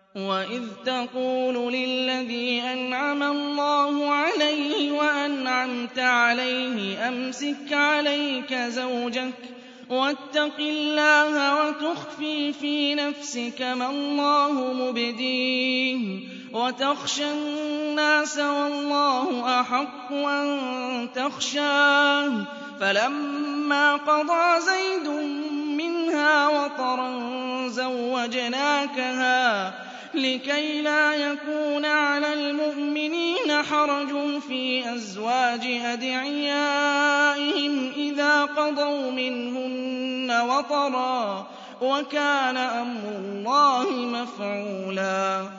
وَإِذْ تَقُولُ لِلَّذِي أَنْعَمَ اللَّهُ عَلَيْهِ وَأَنْعَمْتَ عَلَيْهِ أَمْسِكْ عَلَيْكَ زَوْجَكَ وَاتَّقِ اللَّهَ وَتُخْفِي فِي نَفْسِكَ مَا اللَّهُ مُبْدِيهِ وَتَخْشَى النَّاسَ وَاللَّهُ أَحَقُّ أَن تَخْشَاهُ فَلَمَّا قَضَىٰ زَيْدٌ مِّنْهَا وَطَرًا زَوَّجْنَاكَهَا لِكَيْ لَا يَكُونَ عَلَى الْمُؤْمِنِينَ حَرَجٌ فِي أَزْوَاجِ أَدْعِيَائِهِمْ إِذَا قَضَوْا مِنْهُنَّ وَطَرًا ۚ وَكَانَ أَمْرُ اللَّهِ مَفْعُولًا